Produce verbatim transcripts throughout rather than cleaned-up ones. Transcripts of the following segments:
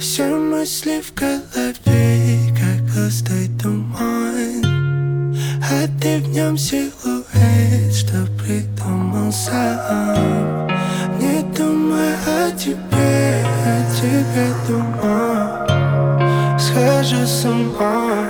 Все мысли в голове, как густой туман, а ты в нем силуэт, что придумал сам. Не думай о тебе, о тебе думаю, схожу с ума.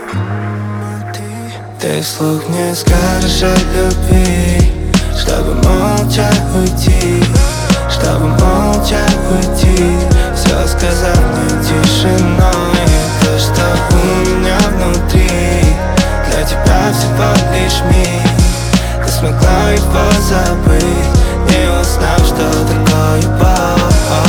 Ты вслух не скажешь о любви, чтобы молча уйти, чтобы молча уйти, все сказав мне тишиной. То, что у меня внутри, для тебя всего лишь миг. Ты смогла его забыть, не узнав, что такое любовь.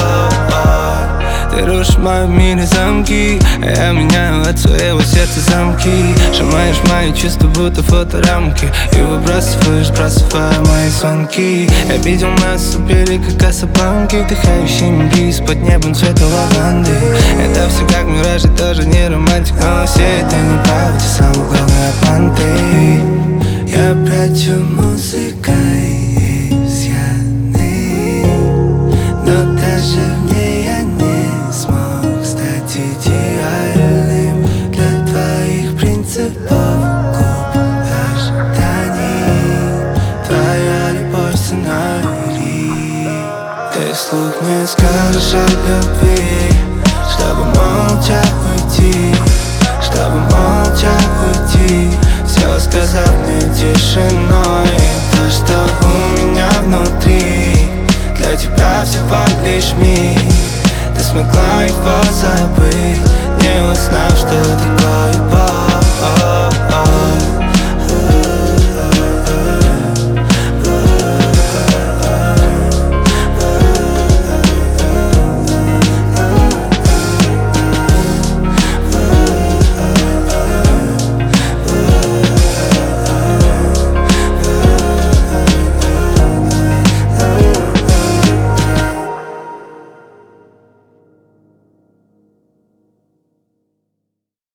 Ты рушишь в моем мире замки, а я меняю от своего сердца замки. Сжимаешь мои чувства, будто фоторамки, и выбрасываешь, бросая мои звонки. Я видел нас у берега Касабланки, вдыхающие мги под небом цвета лаванды. Это все как мираж, и тоже не романтик, но все это неправда, ты самый главный обман ты. Я прячу музыкой изъяны, но даже в ней я не смог стать идеальным для твоих принципов, глуп ожиданий. Твоя любовь сценарий. Ты вслух не скажешь о любви, чтобы молча уйти, чтобы молча уйти, все сказав мне тишиной. То, что у меня внутри, для тебя всего лишь миг. Ты смогла его забыть, не узнав, что такое любовь.